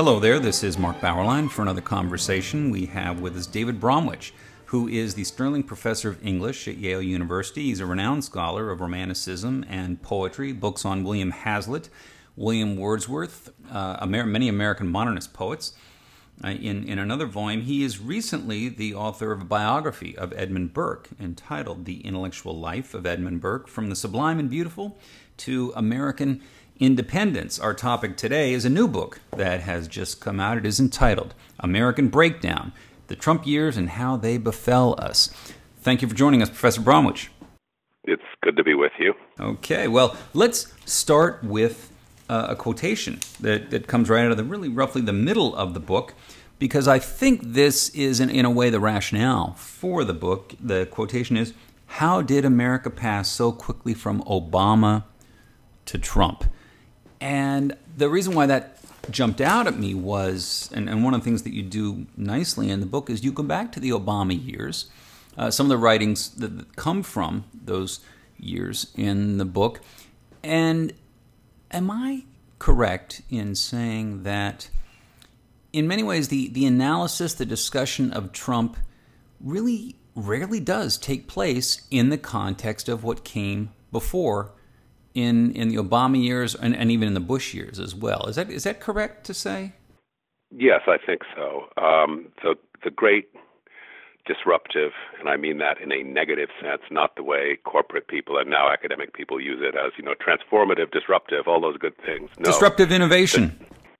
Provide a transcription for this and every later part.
Hello there, this is Mark Bauerlein for another conversation. We have with us David Bromwich, who is the Sterling Professor of English at Yale University. He's a renowned scholar of Romanticism and poetry, books on William Hazlitt, William Wordsworth, many American modernist poets. In another volume, he is recently the author of a biography of Edmund Burke entitled The Intellectual Life of Edmund Burke, From the Sublime and Beautiful to American Independence. Our topic today is a new book that has just come out. It is entitled American Breakdown, The Trump Years and How They Befell Us. Thank you for joining us, Professor Bromwich. It's good to be with you. Okay, well, let's start with a quotation that comes right out of roughly the middle of the book, because I think this is, in a way, the rationale for the book. The quotation is, "How did America pass so quickly from Obama to Trump?" And the reason why that jumped out at me was, and one of the things that you do nicely in the book is you go back to the Obama years, some of the writings that come from those years in the book. And am I correct in saying that in many ways the analysis, the discussion of Trump really rarely does take place in the context of what came before in the Obama years and even in the Bush years as well? Is that correct to say? Yes, I think so. The great disruptive, and I mean that in a negative sense, not the way corporate people and now academic people use it as, transformative, disruptive, all those good things. No. Disruptive innovation.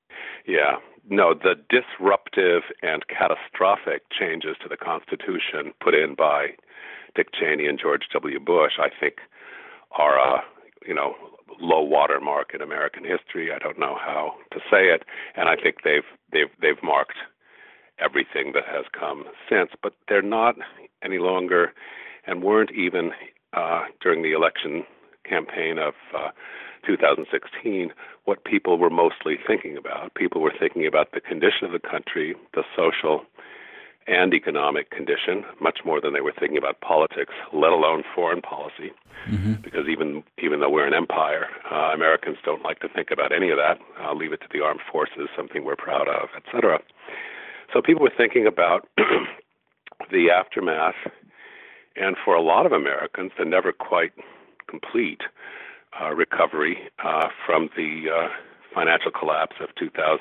The disruptive and catastrophic changes to the Constitution put in by Dick Cheney and George W. Bush, I think, are a low watermark in American history. I don't know how to say it, and I think they've marked everything that has come since. But they're not any longer, and weren't even during the election campaign of 2016, what people were mostly thinking about. People were thinking about the condition of the country, the social and economic condition, much more than they were thinking about politics, let alone foreign policy. Mm-hmm. Because even though we're an empire, Americans don't like to think about any of that. Leave it to the armed forces, something we're proud of, etc. So people were thinking about the aftermath, and for a lot of Americans, the never quite complete recovery from the financial collapse of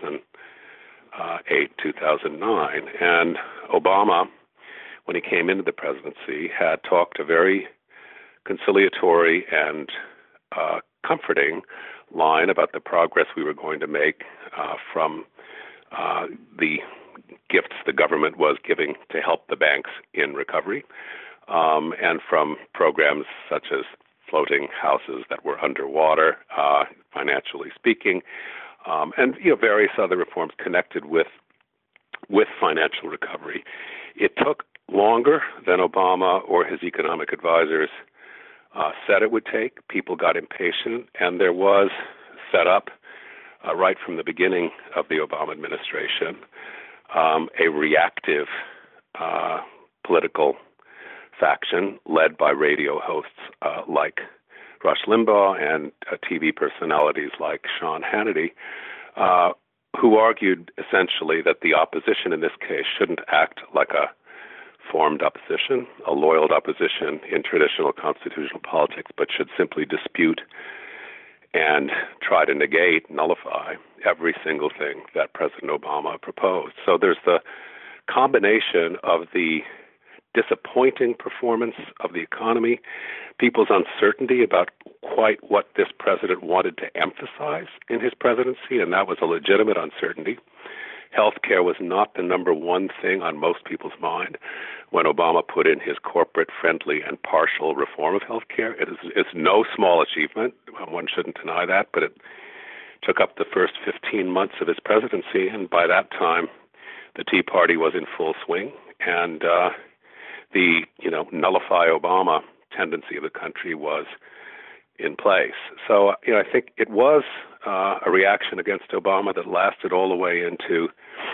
2008, 2009. And Obama, when he came into the presidency, had talked a very conciliatory and comforting line about the progress we were going to make from the gifts the government was giving to help the banks in recovery, and from programs such as floating houses that were underwater, financially speaking, and various other reforms connected with financial recovery. It took longer than Obama or his economic advisors said it would take. People got impatient, and there was set up right from the beginning of the Obama administration a reactive political faction led by radio hosts like Rush Limbaugh and TV personalities like Sean Hannity, who argued essentially that the opposition in this case shouldn't act like a formed opposition, a loyal opposition in traditional constitutional politics, but should simply dispute and try to negate, nullify every single thing that President Obama proposed. So there's the combination of the disappointing performance of the economy, people's uncertainty about quite what this president wanted to emphasize in his presidency, and that was a legitimate uncertainty. Healthcare was not the number one thing on most people's mind when Obama put in his corporate-friendly and partial reform of healthcare. It's no small achievement. One shouldn't deny that, but it took up the first 15 months of his presidency, and by that time, the Tea Party was in full swing, and the nullify Obama tendency of the country was in place. So I think it was a reaction against Obama that lasted all the way into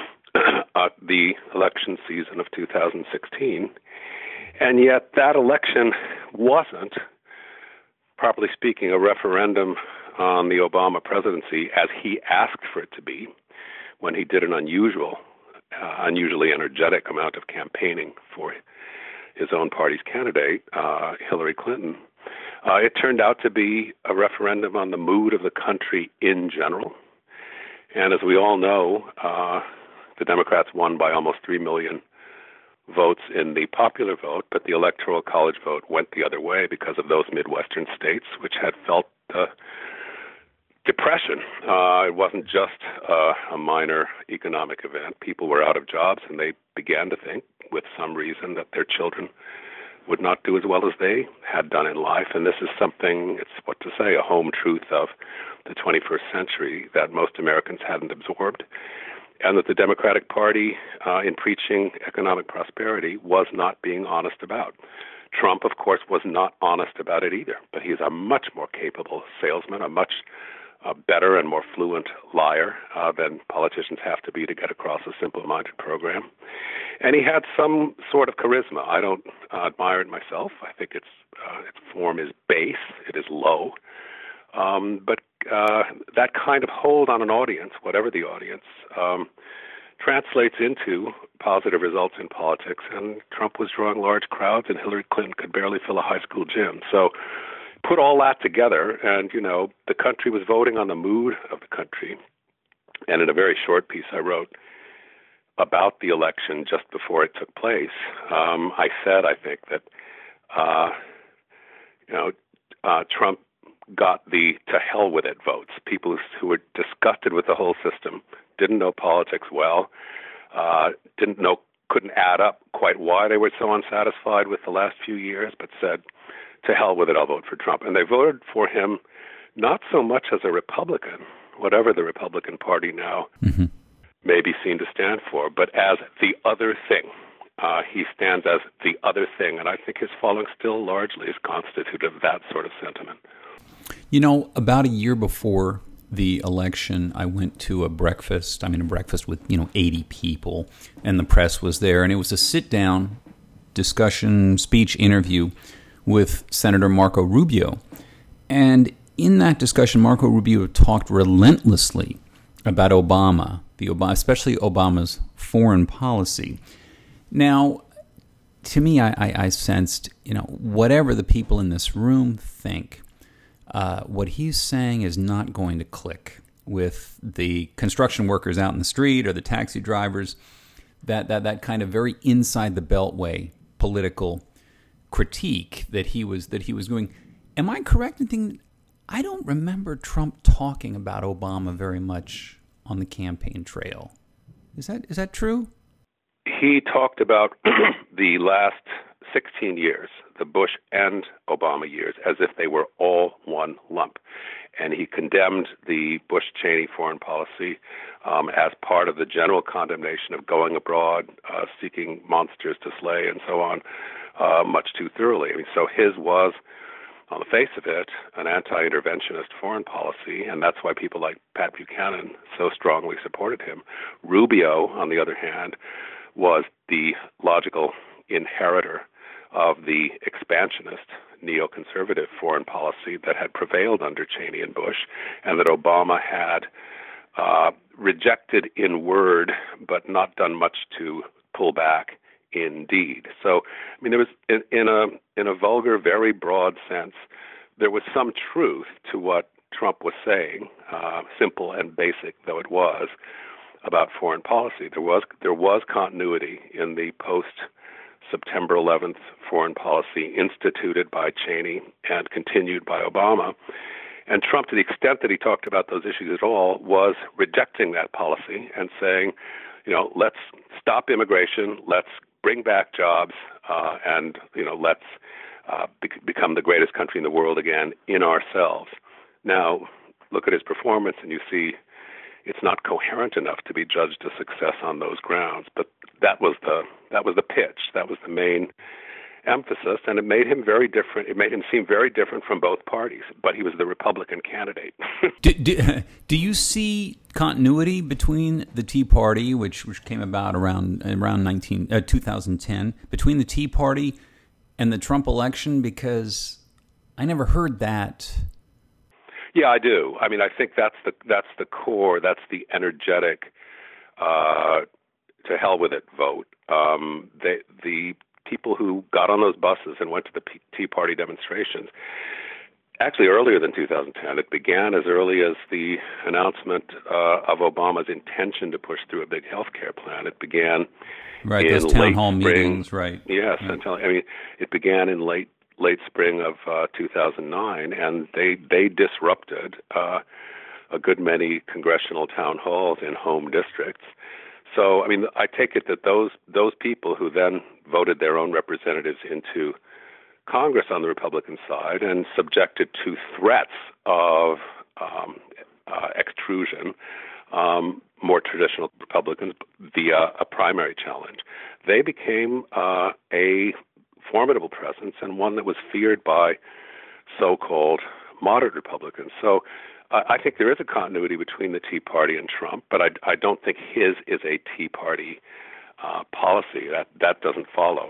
the election season of 2016, and yet that election wasn't, properly speaking, a referendum on the Obama presidency as he asked for it to be, when he did an unusually energetic amount of campaigning for his own party's candidate, Hillary Clinton, it turned out to be a referendum on the mood of the country in general. And as we all know, the Democrats won by almost 3 million votes in the popular vote, but the Electoral College vote went the other way because of those Midwestern states which had felt depression. It wasn't just a minor economic event. People were out of jobs, and they began to think, with some reason, that their children would not do as well as they had done in life. And this is something, it's what to say, a home truth of the 21st century that most Americans hadn't absorbed, and that the Democratic Party, in preaching economic prosperity, was not being honest about. Trump, of course, was not honest about it either, but he's a much more capable salesman, a much better and more fluent liar than politicians have to be to get across a simple-minded program. And he had some sort of charisma. I don't admire it myself. I think its form is base. It is low. But that kind of hold on an audience, whatever the audience, translates into positive results in politics. And Trump was drawing large crowds, and Hillary Clinton could barely fill a high school gym. So put all that together, and, the country was voting on the mood of the country. And in a very short piece I wrote about the election just before it took place, I said, I think, that, Trump got the to hell with it votes. People who were disgusted with the whole system, didn't know politics well, couldn't add up quite why they were so unsatisfied with the last few years, but said, to hell with it, I'll vote for Trump. And they voted for him not so much as a Republican, whatever the Republican Party now may be seen to stand for, but as the other thing. He stands as the other thing, and I think his following still largely is constitutive of that sort of sentiment. About a year before the election, I went to a breakfast with, 80 people, and the press was there, and it was a sit-down discussion, speech, interview with Senator Marco Rubio. And in that discussion, Marco Rubio talked relentlessly about Obama, especially Obama's foreign policy. Now, to me, I sensed, whatever the people in this room think, what he's saying is not going to click with the construction workers out in the street or the taxi drivers, that kind of very inside the beltway political critique that he was doing. Am I correct in thinking I don't remember Trump talking about Obama very much on the campaign trail? Is that true? He talked about the last 16 years, the Bush and Obama years, as if they were all one lump. And he condemned the Bush-Cheney foreign policy as part of the general condemnation of going abroad, seeking monsters to slay, and so on, much too thoroughly. So his was, on the face of it, an anti-interventionist foreign policy, and that's why people like Pat Buchanan so strongly supported him. Rubio, on the other hand, was the logical inheritor of the expansionist neoconservative foreign policy that had prevailed under Cheney and Bush, and that Obama had rejected in word, but not done much to pull back in deed. So, there was, in a vulgar, very broad sense, there was some truth to what Trump was saying, simple and basic though it was, about foreign policy. There was continuity in the post-September 11th foreign policy instituted by Cheney and continued by Obama. And Trump, to the extent that he talked about those issues at all, was rejecting that policy and saying, let's stop immigration, let's bring back jobs, and let's become the greatest country in the world again in ourselves. Now, look at his performance, and you see it's not coherent enough to be judged a success on those grounds. But that was the pitch. That was the main emphasis, and it made him very different. It made him seem very different from both parties. But he was the Republican candidate. Do you see continuity between the Tea Party, which came about around 2010, between the Tea Party and the Trump election? Because I never heard that. Yeah, I do. I think that's the core. That's the energetic to hell with it vote. The people who got on those buses and went to the Tea Party demonstrations, actually earlier than 2010, it began as early as the announcement of Obama's intention to push through a big health care plan. It began in those town late hall spring. meetings, right? Yes, Right. it began in late spring of 2009, and they disrupted a good many congressional town halls in home districts. So, I take it that those people who then voted their own representatives into Congress on the Republican side and subjected to threats of extrusion, more traditional Republicans via a primary challenge, they became a formidable presence and one that was feared by so-called moderate Republicans. So I think there is a continuity between the Tea Party and Trump, but I don't think his is a Tea Party policy. That doesn't follow.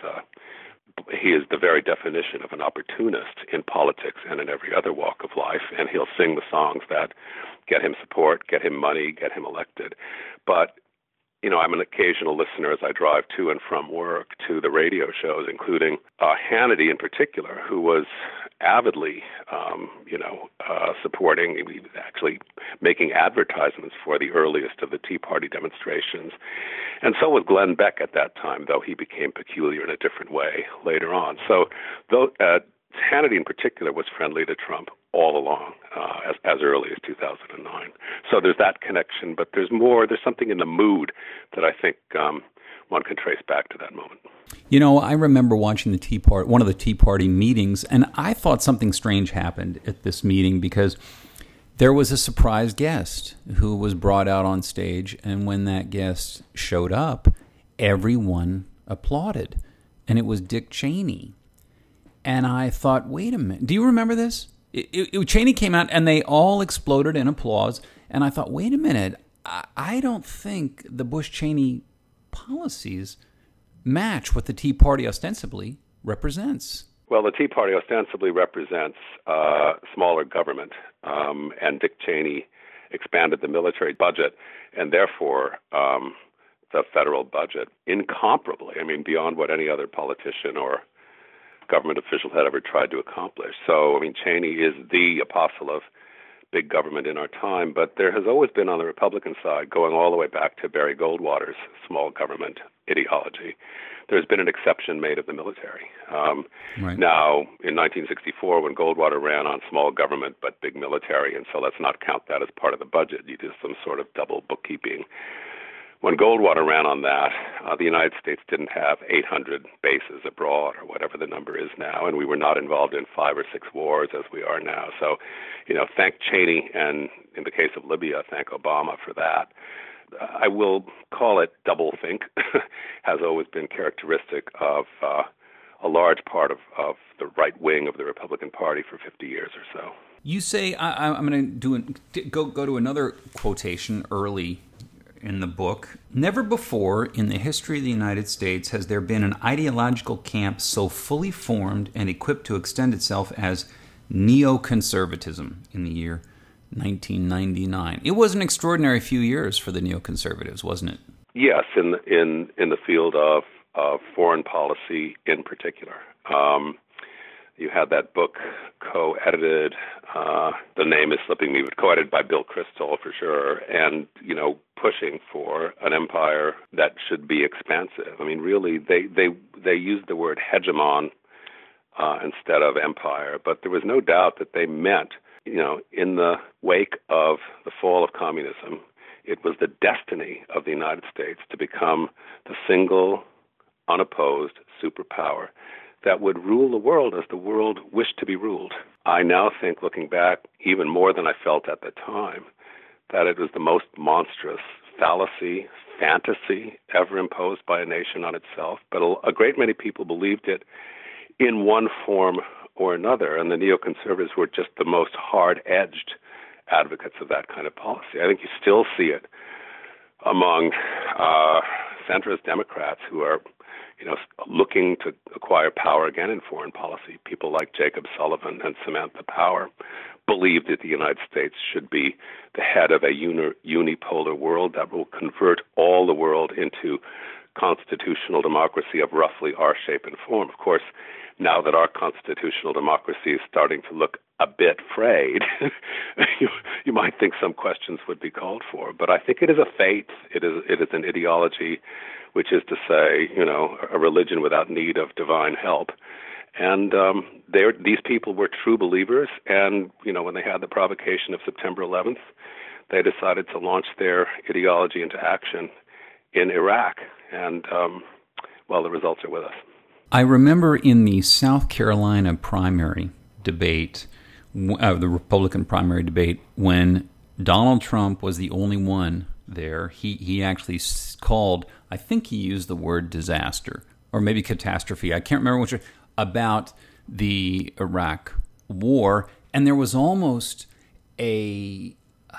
He is the very definition of an opportunist in politics and in every other walk of life, and he'll sing the songs that get him support, get him money, get him elected. But I'm an occasional listener as I drive to and from work to the radio shows, including Hannity in particular, who was avidly, supporting, actually making advertisements for the earliest of the Tea Party demonstrations. And so was Glenn Beck at that time, though he became peculiar in a different way later on. So Hannity in particular was friendly to Trump all along, as early as 2009. So there's that connection, but there's something in the mood that I think one can trace back to that moment. I remember watching one of the Tea Party meetings, and I thought something strange happened at this meeting because there was a surprise guest who was brought out on stage, and when that guest showed up, everyone applauded, and it was Dick Cheney. And I thought, wait a minute, do you remember this? Cheney came out, and they all exploded in applause, and I thought, wait a minute, I don't think the Bush-Cheney policies match what the Tea Party ostensibly represents. Well, the Tea Party ostensibly represents smaller government, and Dick Cheney expanded the military budget, and therefore the federal budget incomparably, beyond what any other politician or government official had ever tried to accomplish. So, Cheney is the apostle of big government in our time, but there has always been on the Republican side, going all the way back to Barry Goldwater's small government ideology, there's been an exception made of the military. Right. Now, in 1964, when Goldwater ran on small government but big military, and so let's not count that as part of the budget, you did some sort of double bookkeeping. When Goldwater ran on that, the United States didn't have 800 bases abroad or whatever the number is now, and we were not involved in 5 or 6 wars as we are now. So, thank Cheney, and in the case of Libya, thank Obama for that. I will call it doublethink, has always been characteristic of a large part of the right wing of the Republican Party for 50 years or so. You say, I'm going to go to another quotation early in the book. Never before in the history of the United States has there been an ideological camp so fully formed and equipped to extend itself as neoconservatism in the year 1999. It was an extraordinary few years for the neoconservatives, wasn't it? Yes, in the field of foreign policy in particular. You had that book co-edited, the name is slipping me, but co-edited by Bill Kristol for sure, and, pushing for an empire that should be expansive. Really, they used the word hegemon instead of empire, but there was no doubt that they meant, in the wake of the fall of communism, it was the destiny of the United States to become the single, unopposed superpower that would rule the world as the world wished to be ruled. I now think, looking back, even more than I felt at the time, that it was the most monstrous fallacy, fantasy ever imposed by a nation on itself. But a great many people believed it in one form or another, and the neoconservatives were just the most hard-edged advocates of that kind of policy. I think you still see it among centrist Democrats who are, looking to acquire power again in foreign policy. People like Jacob Sullivan and Samantha Power believe that the United States should be the head of a unipolar world that will convert all the world into constitutional democracy of roughly our shape and form. Of course, now that our constitutional democracy is starting to look a bit frayed, you might think some questions would be called for. But I think it is a faith. It is an ideology, which is to say, a religion without need of divine help. And these people were true believers. And, when they had the provocation of September 11th, they decided to launch their ideology into action in Iraq. And, the results are with us. I remember in the South Carolina primary debate, the Republican primary debate, when Donald Trump was the only one there, he actually called, I think he used the word disaster, or maybe catastrophe, I can't remember which, about the Iraq war, and there was almost a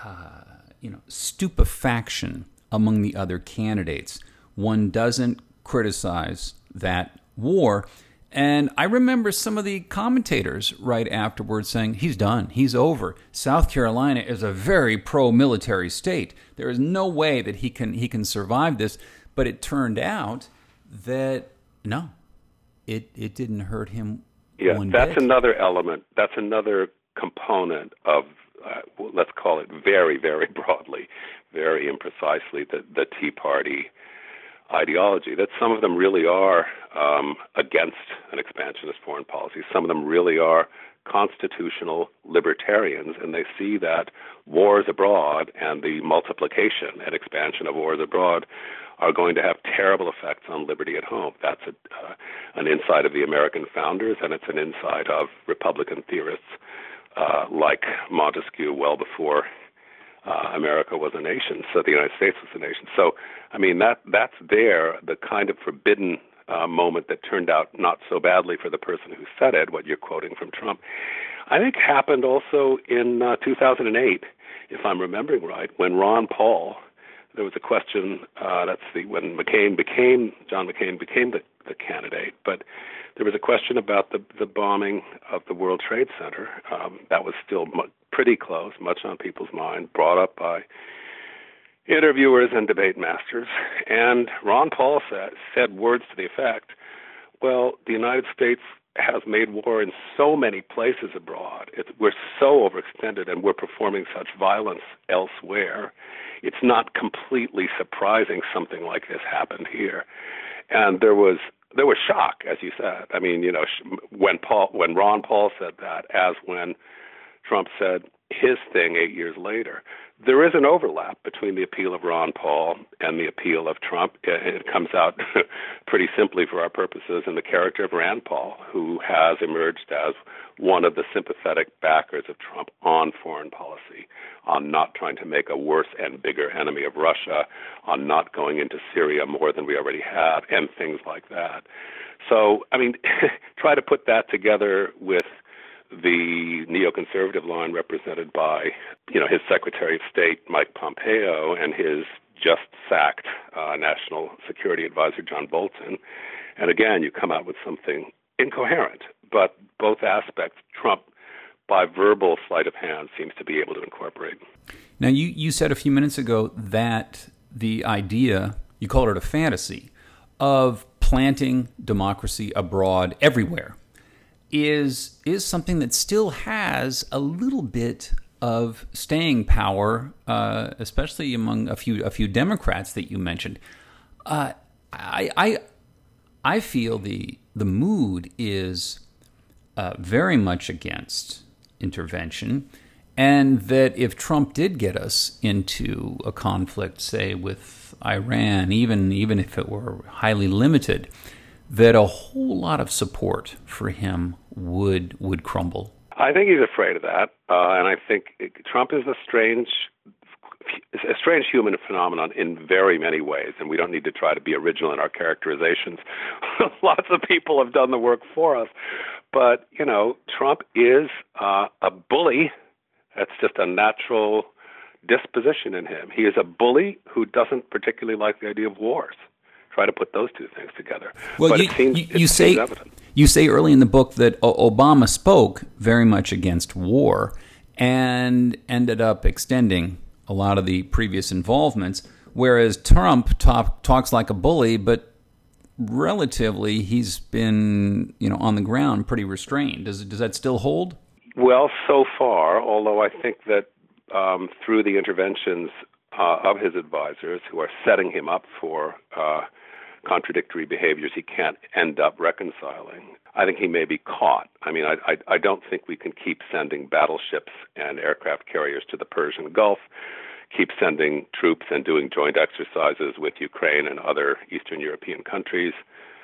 stupefaction among the other candidates. One doesn't criticize that war. And I remember some of the commentators right afterwards saying, he's done, he's over. South Carolina is a very pro-military state. There is no way that he can survive this. But it turned out that, no, it didn't hurt him one bit. That's another element. That's another component of, let's call it very, very broadly, very imprecisely, the Tea Party ideology, that some of them really are against an expansionist foreign policy. Some of them really are constitutional libertarians, and they see that wars abroad and the multiplication and expansion of wars abroad are going to have terrible effects on liberty at home. That's an insight of the American founders, and it's an insight of Republican theorists like Montesquieu well before America was a nation, so the United States was a nation. So, that's the kind of forbidden moment that turned out not so badly for the person who said it, what you're quoting from Trump, I think happened also in 2008, if I'm remembering right, when Ron Paul, there was a question, when John McCain became the candidate, but there was a question about the bombing of the World Trade Center. That was still pretty close, much on people's mind, brought up by interviewers and debate masters. And Ron Paul said words to the effect, well, the United States has made war in so many places abroad. We're so overextended and we're performing such violence elsewhere. It's not completely surprising something like this happened here. And there was shock, as you said. When Ron Paul said that, as when Trump said his thing 8 years later, there is an overlap between the appeal of Ron Paul and the appeal of Trump. It comes out pretty simply for our purposes in the character of Rand Paul, who has emerged as one of the sympathetic backers of Trump on foreign policy, on not trying to make a worse and bigger enemy of Russia, on not going into Syria more than we already have, and things like that. So, try to put that together with the neoconservative line represented by, his Secretary of State, Mike Pompeo, and his just-sacked National Security Advisor, John Bolton. And again, you come out with something incoherent, but both aspects Trump, by verbal sleight of hand, seems to be able to incorporate. Now, you said a few minutes ago that the idea, you called it a fantasy, of planting democracy abroad everywhere is something that still has a little bit of staying power, especially among a few Democrats that you mentioned. I feel the mood is very much against intervention, and that if Trump did get us into a conflict, say with Iran, even if it were highly limited, that a whole lot of support for him would crumble. I think he's afraid of that, and I think Trump is a strange human phenomenon in very many ways, and we don't need to try to be original in our characterizations. Lots of people have done the work for us, but Trump is a bully. That's just a natural disposition in him. He is a bully who doesn't particularly like the idea of wars. try to put those two things together. Well, but it seems evident. You say early in the book that Obama spoke very much against war and ended up extending a lot of the previous involvements, whereas Trump talks like a bully, but relatively he's been, on the ground pretty restrained. Does that still hold? Well, so far, although I think that through the interventions of his advisors who are setting him up for contradictory behaviors he can't end up reconciling, I think he may be caught. I mean, I don't think we can keep sending battleships and aircraft carriers to the Persian Gulf, keep sending troops and doing joint exercises with Ukraine and other Eastern European countries,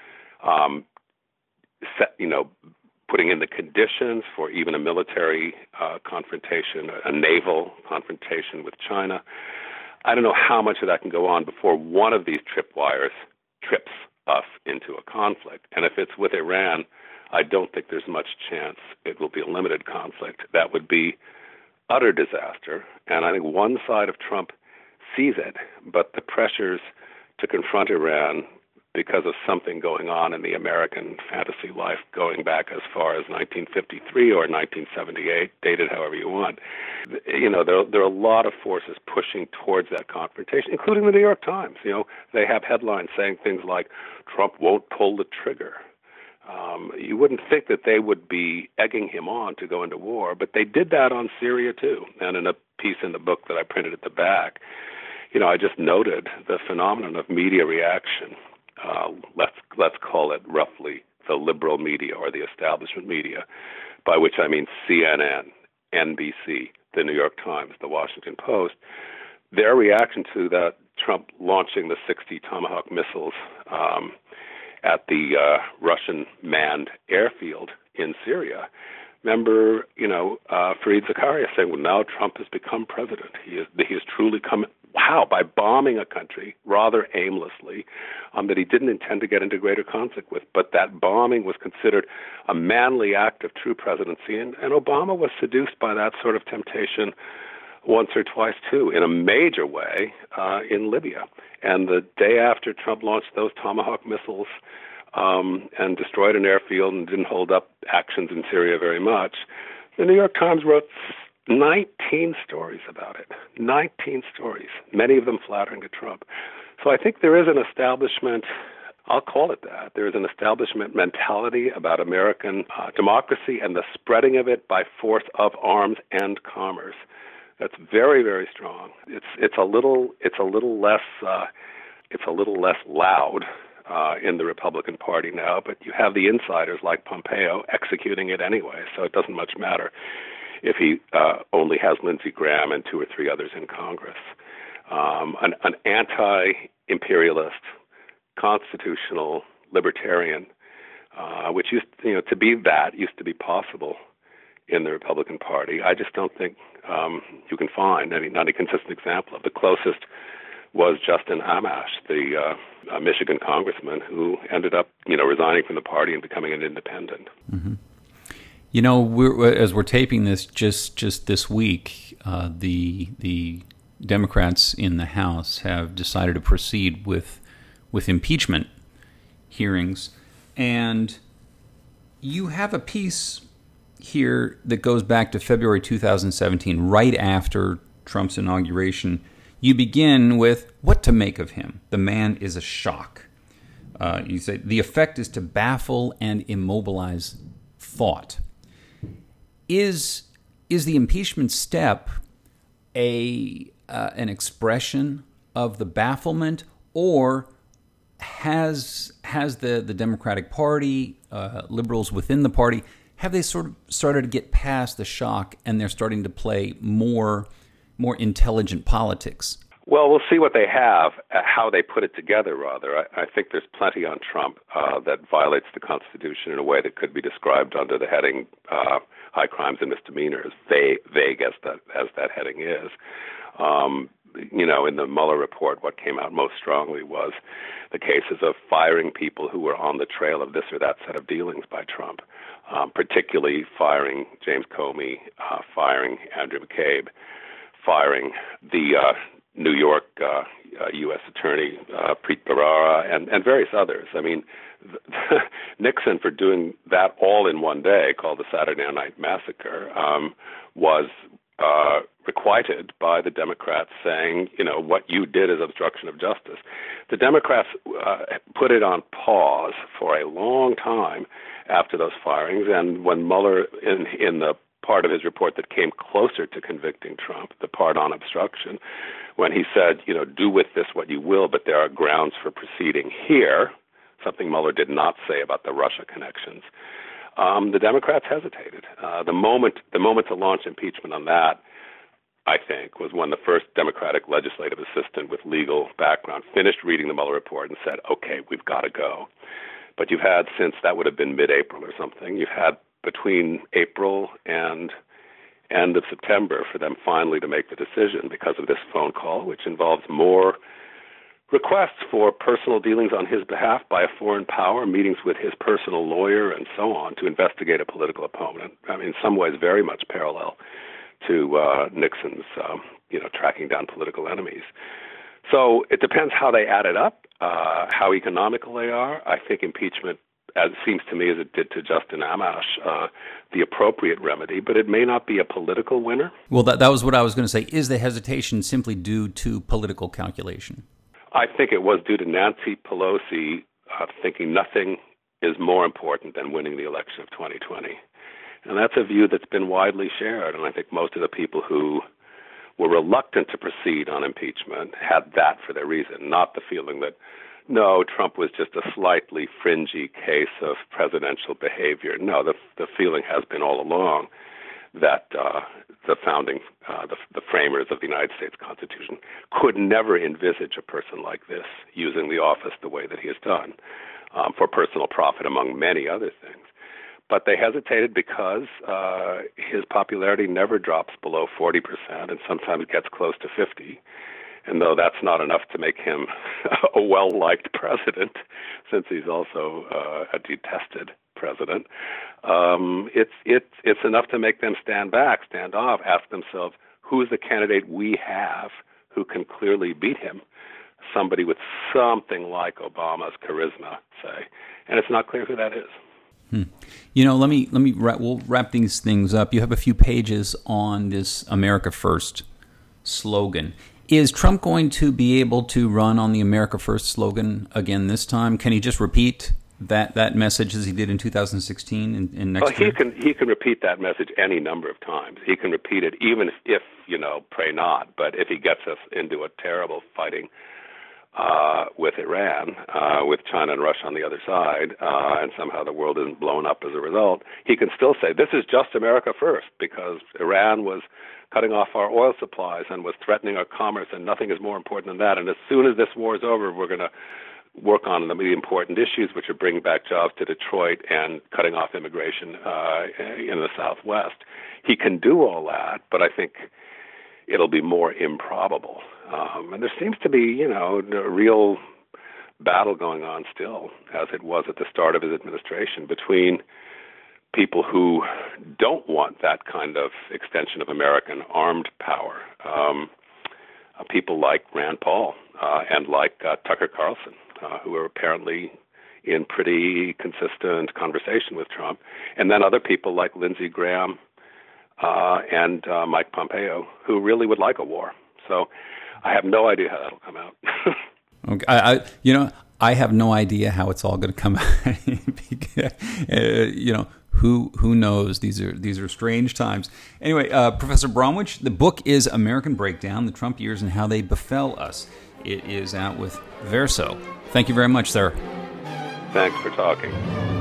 putting in the conditions for even a military confrontation, a naval confrontation with China. I don't know how much of that can go on before one of these tripwires trips us into a conflict. And if it's with Iran, I don't think there's much chance it will be a limited conflict. That would be utter disaster. And I think one side of Trump sees it, but the pressures to confront Iran because of something going on in the American fantasy life going back as far as 1953 or 1978, dated however you want. There are a lot of forces pushing towards that confrontation, including the New York Times. They have headlines saying things like, Trump won't pull the trigger. You wouldn't think that they would be egging him on to go into war, but they did that on Syria too. And in a piece in the book that I printed at the back, I just noted the phenomenon of media reaction. Let's call it roughly the liberal media or the establishment media, by which I mean CNN, NBC, the New York Times, the Washington Post. Their reaction to that Trump launching the 60 Tomahawk missiles at the Russian manned airfield in Syria. Remember, Fareed Zakaria saying, well, now Trump has become president. He has truly come. How? By bombing a country rather aimlessly that he didn't intend to get into greater conflict with. But that bombing was considered a manly act of true presidency. And Obama was seduced by that sort of temptation once or twice, too, in a major way in Libya. And the day after Trump launched those Tomahawk missiles and destroyed an airfield and didn't hold up actions in Syria very much, the New York Times wrote 19 stories about it. 19 stories, many of them flattering to Trump. So I think there is an establishment, I'll call it that, there is an establishment mentality about American democracy and the spreading of it by force of arms and commerce. That's very, very strong. It's a little less loud in the Republican Party now, but you have the insiders like Pompeo executing it anyway, so it doesn't much matter if he only has Lindsey Graham and two or three others in Congress. An anti-imperialist, constitutional libertarian, which used to be possible in the Republican Party. I just don't think you can find not a consistent example of. The closest was Justin Amash, the Michigan congressman who ended up resigning from the party and becoming an independent. Mm-hmm. As we're taping this, just this week, the Democrats in the House have decided to proceed with impeachment hearings, and you have a piece here that goes back to February 2017, right after Trump's inauguration. You begin with what to make of him. The man is a shock. You say the effect is to baffle and immobilize thought. Is the impeachment step an expression of the bafflement, or has the Democratic Party, liberals within the party, have they sort of started to get past the shock and they're starting to play more intelligent politics? Well, we'll see what they have, how they put it together, rather. I think there's plenty on Trump that violates the Constitution in a way that could be described under the heading high crimes and misdemeanors, vague as that heading is. In the Mueller report, what came out most strongly was the cases of firing people who were on the trail of this or that set of dealings by Trump, particularly firing James Comey, firing Andrew McCabe, firing the New York U.S. Attorney Preet Bharara, and various others. I mean, Nixon, for doing that all in one day, called the Saturday Night Massacre, was requited by the Democrats, saying, what you did is obstruction of justice. The Democrats put it on pause for a long time after those firings, and when Mueller, in the part of his report that came closer to convicting Trump, the part on obstruction, when he said, do with this what you will, but there are grounds for proceeding here, something Mueller did not say about the Russia connections, the Democrats hesitated. The moment to launch impeachment on that, I think, was when the first Democratic legislative assistant with legal background finished reading the Mueller report and said, okay, we've got to go. But you've had, since that would have been mid-April or something, you've had between April and end of September for them finally to make the decision because of this phone call, which involves more requests for personal dealings on his behalf by a foreign power, meetings with his personal lawyer, and so on to investigate a political opponent. I mean, in some ways, very much parallel to Nixon's, tracking down political enemies. So it depends how they add it up, how economical they are. I think impeachment, as it seems to me, as it did to Justin Amash, the appropriate remedy, but it may not be a political winner. Well, that was what I was going to say. Is the hesitation simply due to political calculation? I think it was due to Nancy Pelosi thinking nothing is more important than winning the election of 2020. And that's a view that's been widely shared, and I think most of the people who were reluctant to proceed on impeachment had that for their reason, not the feeling that, no, Trump was just a slightly fringy case of presidential behavior. No, the feeling has been all along that the framers of the United States Constitution could never envisage a person like this using the office the way that he has done for personal profit, among many other things. But they hesitated because his popularity never drops below 40% and sometimes gets close to 50%. And though that's not enough to make him a well-liked president, since he's also a detested president, it's enough to make them stand off, ask themselves, who's the candidate we have who can clearly beat him? Somebody with something like Obama's charisma, say. And it's not clear who that is. We'll wrap these things up. You have a few pages on this America First slogan. Is Trump going to be able to run on the America First slogan again this time? Can he just repeat that message as he did in 2016 and next year? He can repeat that message any number of times. He can repeat it even if pray not. But if he gets us into a terrible fighting with Iran, with China and Russia on the other side, and somehow the world isn't blown up as a result, he can still say, this is just America first, because Iran was cutting off our oil supplies and was threatening our commerce, and nothing is more important than that. And as soon as this war is over, we're going to work on the important issues, which are bringing back jobs to Detroit and cutting off immigration in the Southwest. He can do all that, but I think it'll be more improbable. And there seems to be, a real battle going on still, as it was at the start of his administration, between people who don't want that kind of extension of American armed power, people like Rand Paul and like Tucker Carlson, who are apparently in pretty consistent conversation with Trump, and then other people like Lindsey Graham and Mike Pompeo, who really would like a war. So I have no idea how that'll come out. Okay, I have no idea how it's all going to come out. Who knows? These are strange times. Anyway, Professor Bromwich, the book is American Breakdown: The Trump Years and How They Befell Us. It is out with Verso. Thank you very much, sir. Thanks for talking.